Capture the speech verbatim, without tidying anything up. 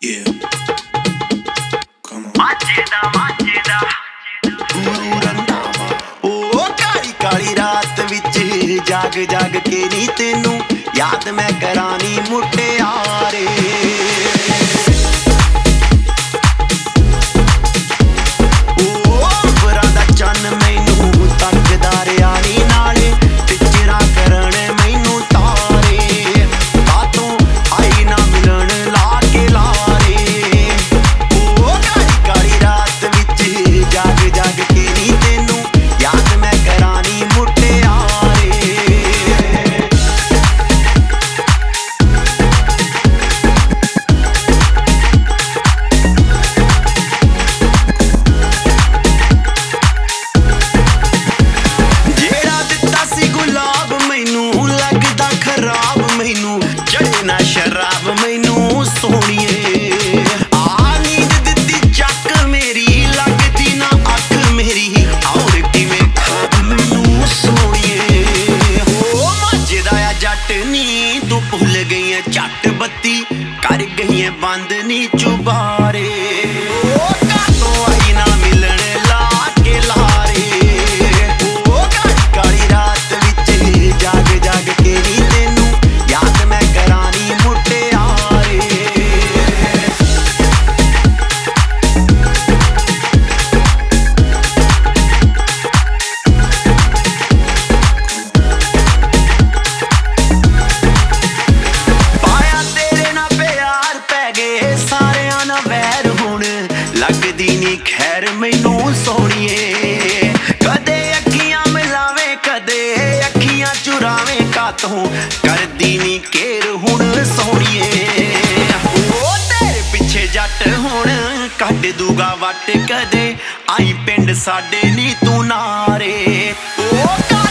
Yeah. Come on. ਮਾਝੇਦਾ ਮਾਝੇਦਾ Guru Randhawa ਉਹ ਕਾਲੀ ਕਾਲੀ ਰਾਤ ਵਿੱਚ ਜਾਗ ਜਾਗ ਕੇ ਨੀ ਤੈਨੂੰ ਯਾਦ ਮੈਂ ਕਰਾਨੀ ਮੁਟਿਆਰੇ ਉਹ ਬਰਾ ਦਾ ਚੰਨ ਮੈਨੂੰ ਤੱਕਦਾ ਰਿਆ ਨੀ ਨਾਲੇ ਟਿਚਰਾ ਕਰਨ ਮੈਨੂੰ ਤਾਰੇ ਬਾਤੋਂ ਆਈ ਨਾ ਮਿਲਣ ਲਾ ਕੇ ਲਾਰੇ ਉਹ ਕਾਲੀ ਕਾਲੀ ਰਾਤ ਵਿੱਚ ਜਾਗ ਜਾਗ ਕੇ ਨੀ ਤੈਨੂੰ ਯਾਦ ਮੈਂ ਕਰਾਨੀ ਮੁਟਿਆਰੇ ਜਿਹੜਾ ਦਿੱਤਾ ਸੀ ਗੁਲਾਬ ਮੈਨੂੰ ਲੱਗਦਾ ਖਰਾਬ ਮੈਨੂੰ ਚੜੇ ਨਾ ਸ਼ਰਾਬ ਮੈਨੂੰ ਸੋਹਣੀਏ ਆ ਨੀਂਦ ਦਿੱਤੀ ਚੱਕ ਮੇਰੀ ਲੱਗਦੀ ਨਾ ਅੱਖ ਮੇਰੀ ਔਰ ਕਿਵੇਂ ਖਾਬ ਮੈਨੂੰ ਸੋਹਣੀਏ ਹੋ ਮਾਝੇਦਾ ਆ ਜੱਟ ਨੀ ਤੂੰ ਭੁੱਲ ਗਈ ਐ ਝੱਟ ਬੱਤੀ ਕਰ ਗਈ ਐ ਬੰਦ ਨੀ ਚੁਬਾਰੇ ਉਹ ਕਾਤੋਂ ਆਈ ਨਾ ਮਿਲਣ ਲਾ ਕੇ ਲਾਰੇ ਉਹ ਕਾਲੀ ਕਾਲੀ ਰਾਤ ਵਿੱਚ ਜਾਗ ਜਾਗ ਕੇ ਨੀ ਤੈਨੂੰ ਯਾਦ ਮੈਂ ਕਰਾਨੀ ਮੁਟਿਆਰੇ ਪਾਇਆ ਤੇਰੇ ਨਾਲ ਪਿਆਰ ਪੈ ਗਏ ਸਾਰਿਆਂ ਨਾਲ ਵੈਰ ਹੁਣ ਲੱਗਦੀ ਨੀ ਖੈਰ ਮੈਨੂੰ ਸੋਹਣੀਏ ਕਦੇ ਅੱਖੀਆਂ ਮਿਲਾਵੇਂ ਕਦੇ ਅੱਖੀਆਂ ਚੁਰਾਵੇਂ ਕਾਤੋਂ ਕਰਦੀ ਨੀ ਕੇਰ ਹੁਣ ਸੋਹਣੀਏ ਉਹ ਤੇਰੇ ਪਿੱਛੇ ਜੱਟ ਹੁਣ ਕੱਢ ਦੂਗਾ ਵੱਟ ਕਦੇ ਆਈ ਪਿੰਡ ਸਾਡੇ ਨੀ ਤੂੰ ਨਾਰੇ ਉਹ